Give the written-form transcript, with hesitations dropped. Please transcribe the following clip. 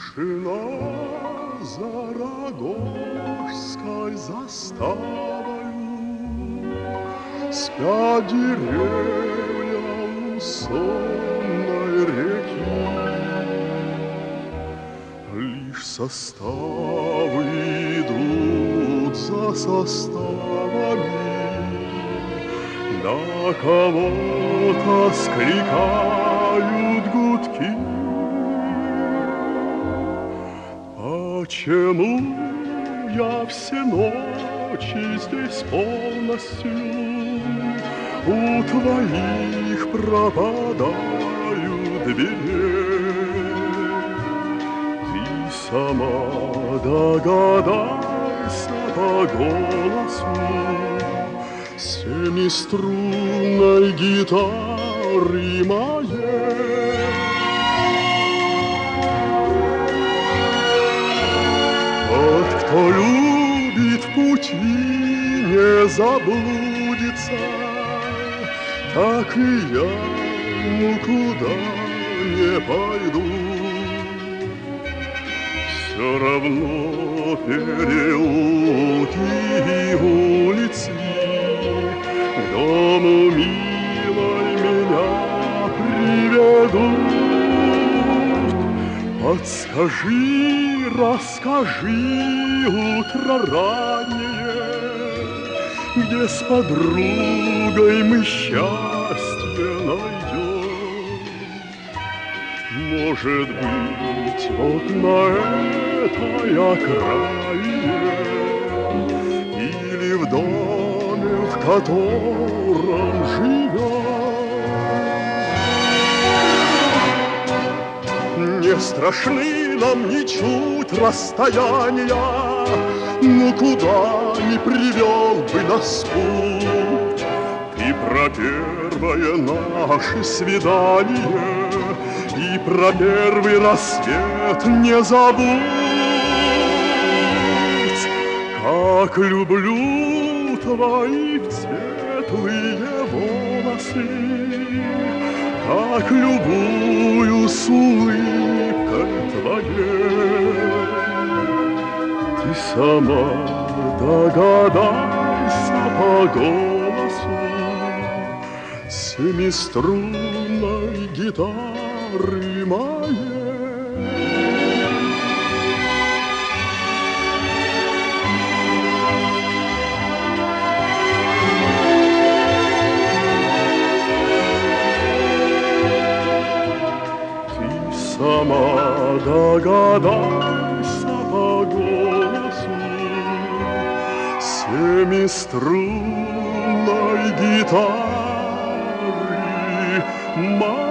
Тишина за Рогожской заставою, спят деревья у сонной реки. Лишь составы идут за составами, на кого-то скликают гудки. Почему я все ночи здесь полностью у твоих пропадаю дверей? Ты сама догадайся по голосу семиструнной гитары моей. Тот, кто любит в пути, не заблудится, так и я никуда не пойду. Все равно переулки и улицы к дому милой меня приведут. Подскажи, расскажи, утро раннее, где с подругой мы счастье найдем. Может быть, вот на этой окраине или в доме, в котором живем. Не страшны нам ничуть расстояния, ну куда ни привел бы нас путь. Ты про первое наше свидание и про первый рассвет не забудь. Как люблю твои светлые волосы, как любуюсь улыбкой твоей. Ты сама догадайся по голосу семиструнной гитары моей. Сама догадайся по голосу семиструнной гитары моей.